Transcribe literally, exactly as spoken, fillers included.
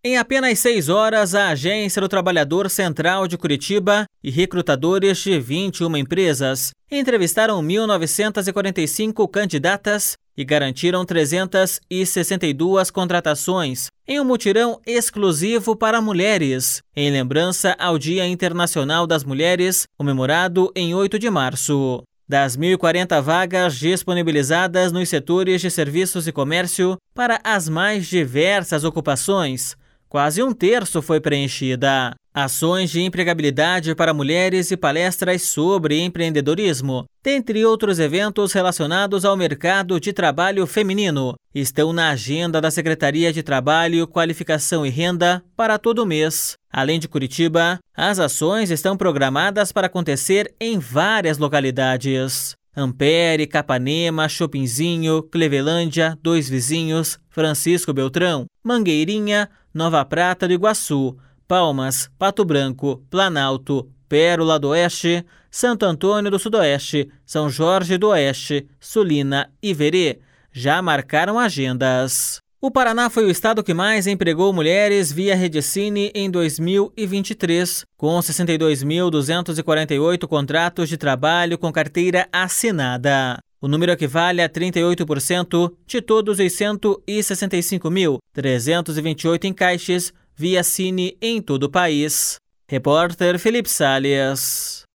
Em apenas seis horas, a Agência do Trabalhador Central de Curitiba e recrutadores de vinte e uma empresas entrevistaram mil novecentas e quarenta e cinco candidatas e garantiram trezentas e sessenta e duas contratações em um mutirão exclusivo para mulheres, em lembrança ao Dia Internacional das Mulheres, comemorado em oito de março. Das mil e quarenta vagas disponibilizadas nos setores de serviços e comércio para as mais diversas ocupações, quase um terço foi preenchida. Ações de empregabilidade para mulheres e palestras sobre empreendedorismo, dentre outros eventos relacionados ao mercado de trabalho feminino, estão na agenda da Secretaria de Trabalho, Qualificação e Renda para todo o mês. Além de Curitiba, as ações estão programadas para acontecer em várias localidades: Ampere, Capanema, Chopinzinho, Clevelândia, Dois Vizinhos, Francisco Beltrão, Mangueirinha, Nova Prata do Iguaçu, Palmas, Pato Branco, Planalto, Pérola do Oeste, Santo Antônio do Sudoeste, São Jorge do Oeste, Sulina e Verê já marcaram agendas. O Paraná foi o estado que mais empregou mulheres via Redecine em dois mil e vinte e três, com sessenta e dois mil duzentos e quarenta e oito contratos de trabalho com carteira assinada. O número equivale a trinta e oito por cento de todos os cento e sessenta e cinco mil trezentos e vinte e oito encaixes via Cine em todo o país. Repórter Felipe Salles.